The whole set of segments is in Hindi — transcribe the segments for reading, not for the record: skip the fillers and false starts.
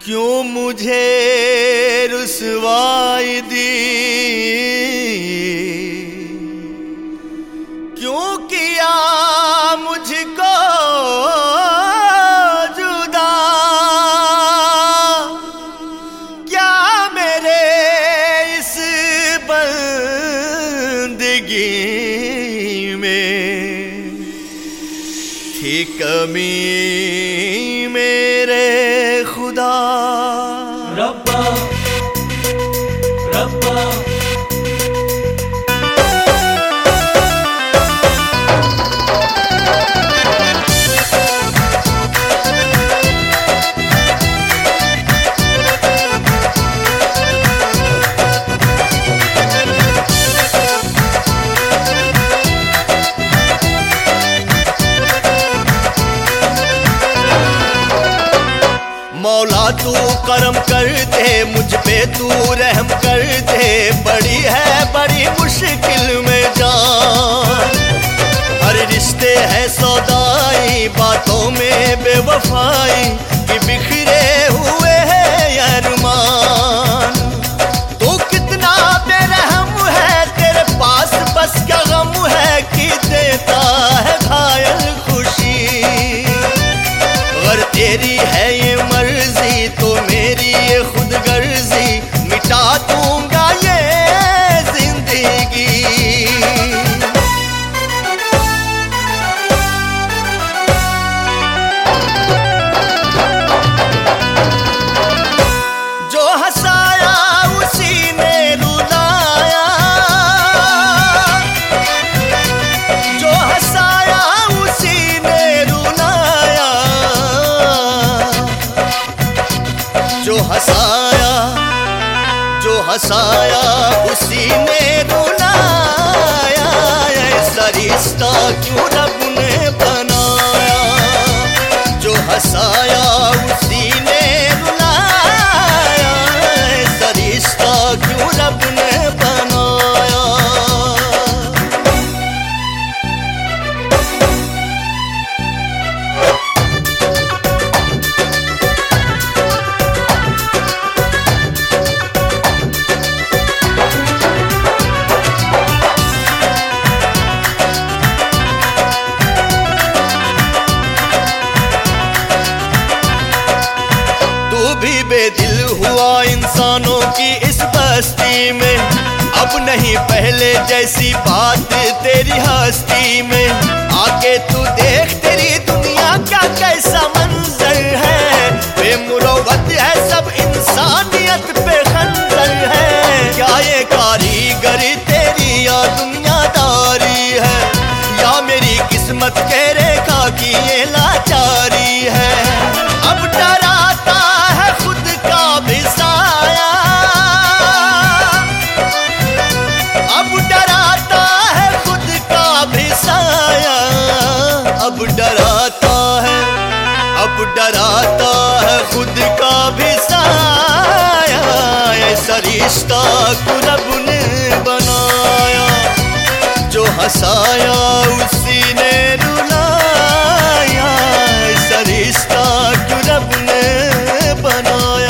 क्यों मुझे रुसवाई दी, क्यों किया मुझको जुदा, क्या मेरे इस बंदगी में थी कमी मेरे खुदा। रब्बा रब्बा मौला तू करम कर दे, मुझ पे तू रहम कर दे, बड़ी है बड़ी मुश्किल में जान। हर रिश्ते है सौदाई, बातों में बेवफाई कि बिखरे हुए हैं अरमान। तू कितना बेरहम है, तेरे पास बस क्या गम है कि देता है घायल खुशी। अगर तेरी है ये मर्जी तो मेरी ये खुद गर्जी, मिटा दूंगा ये जिंदगी। जो हंसाया उसी ने रुलाया, जो हंसाया उसी ने रुलाया, जो हंसाया उसी ने रुलाया। ऐसा रिश्ता क्यों रब ने बनाया, जो हंसाया उसी ने रुलाया। ऐसा रिश्ता क्यों रब ने बनाया। भी बेदिल हुआ इंसानों की इस बस्ती में, अब नहीं पहले जैसी बात तेरी हस्ती में। आके तू देख तेरी दुनिया का कैसा मंजर है, बेमुरवत है सब इंसानियत पे खंजर है। क्या ये कारीगरी तेरी या दुनियादारी है, या मेरी किस्मत के रेखा की ये लाचारी है। अब डराता है खुद का भी साया, अब डराता है खुद का भी साया। अब डराता है खुद का भी साया। ऐसा रिश्ता क्यों रब ने बनाया, जो हंसाया उसी ने रुलाया। ऐसा रिश्ता क्यों रब ने बनाया।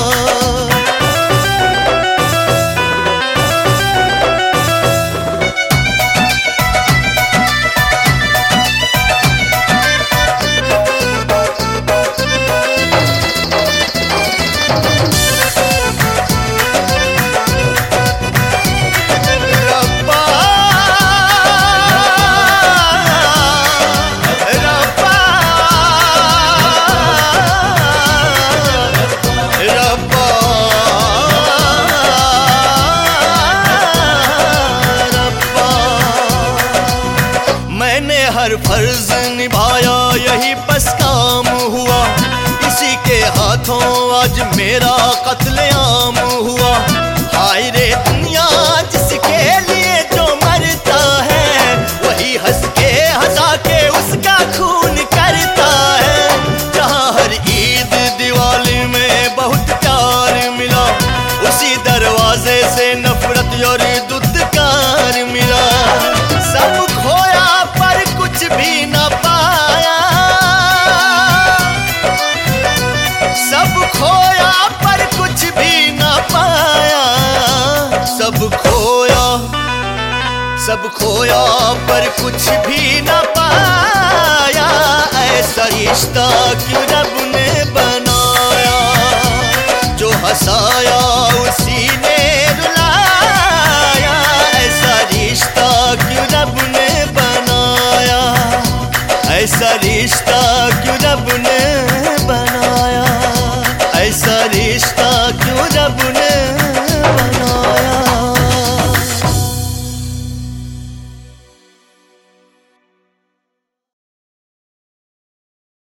हर फर्ज निभाया यही बस काम हुआ, इसी के हाथों आज मेरा कत्लेआम हुआ। हाय रे दुनिया जिसके लिए जो मरता है, वही हंस के हंसा के उसका खून करता है। जहाँ हर ईद दिवाली में बहुत प्यार मिला, उसी दरवाजे से नफरत और दुत्कार मिला। सब खोया पर कुछ भी न पाया, सब खोया पर कुछ भी ना पाया, सब खोया पर कुछ भी ना पाया। ऐसा रिश्ता क्यों रब ने बनाया, जो हंसाया उसी ने रुलाया। ऐसा रिश्ता क्यों रब ने बनाया, ऐसा रिश्ता क्यों रब ने बनाया, ऐसा रिश्ता